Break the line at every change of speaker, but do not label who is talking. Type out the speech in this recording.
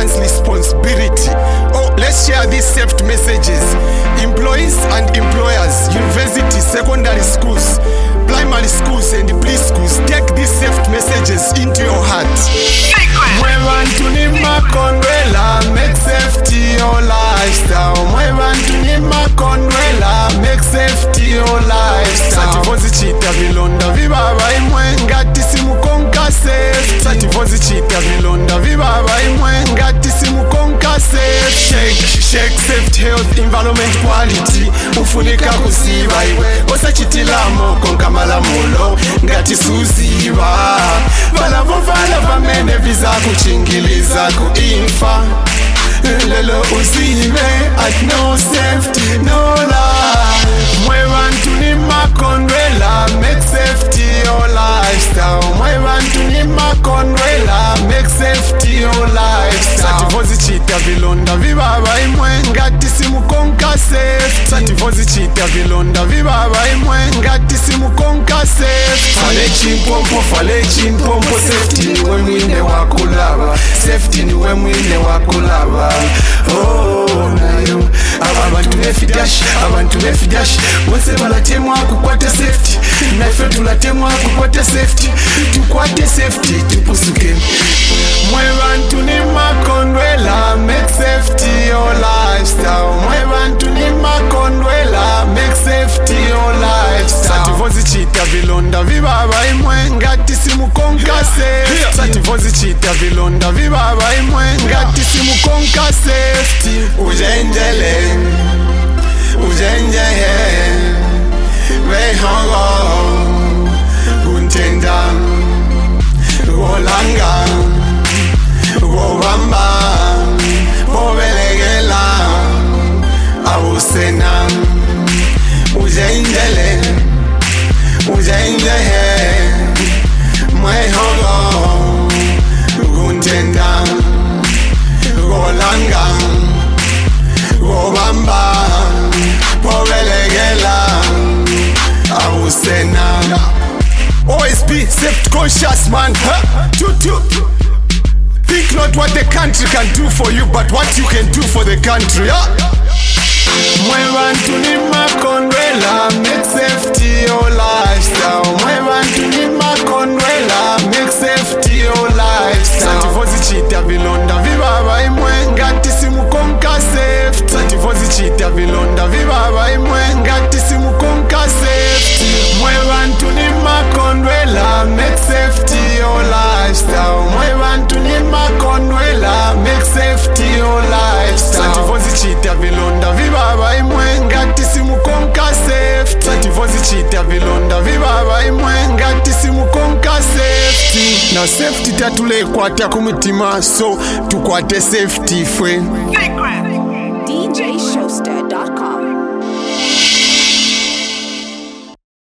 man's responsibility. Oh, let's share these safety messages. Employees and employers, universities, secondary schools, primary schools and preschools, take these safety messages into your heart. Mwebantu nimakondwela, make safety your lifestyle. Mwebantu nimakondwela, make safety your lifestyle. Sativozi chita vilonda vibaba imwe ngati simukonka safe. Sativozi chita vilonda vibaba imwe ngati simukonka safe. Shake safety, health, environment, quality. Ufunika kuziba iwe osachitilamo konka malamulo ngati suziba. Vala vamene viza kuchingiliza kuimfa. Lelo uzibe at no safety, no life. Mwebantu nimakondwela, make safety your lifestyle. Mwebantu nimakondwela, make safety your lifestyle. Sativozi chita vilonda vibaba imwe ngati simukonka safe. Sativozi chita vilonda vibaba imwe ngati simukonka safe. Fale chimpompo, safety niwe mwine wakulaba. Safety niwe mwine wakulaba. Oh, nayo abantu befidash bose balatemwa kukwata safety. Naife tulatemwa kukwata safety. Tukwate safety tupusuke. Mwebantu nimakondwela, make safety your lifestyle. Mwebantu nimakondwela, make safety your lifestyle. Sativozi chita vilonda vibaba imwe ngati simukonka safe. Sativozi chita vilonda vibaba imwe ngati simukonka safety. Ujenjele Wehongo Guntenda Wolanga Wobamba Wobelegela Awusena Ujenjele Mwehongo Guntenda Wolanga Wobamba Wobelegela Awusena. Always be safety conscious, man. Think not what the country can do for you, but what you can do for the country. Mwebantu nimakondwela, make safety your lifestyle. Mwebantu nimakondwela, make safety your lifestyle. Sativozi chita vilonda vibaba imwe ngati simukonka safe. Sativozi chita vilonda vibaba imwe ngati simukonka safe. Mwebantu nimakondwela, make safety your lifestyle. Mwebantu nimakondwela, make safety your lifestyle. Sativozi chita vilonda vibaba imwe ngati simukonka safe. Sativozi chita vilonda vibaba imwe ngati simukonka safety. Na safety tatule kwata kumitima, so tukwate safety fwe.
DJShowster.com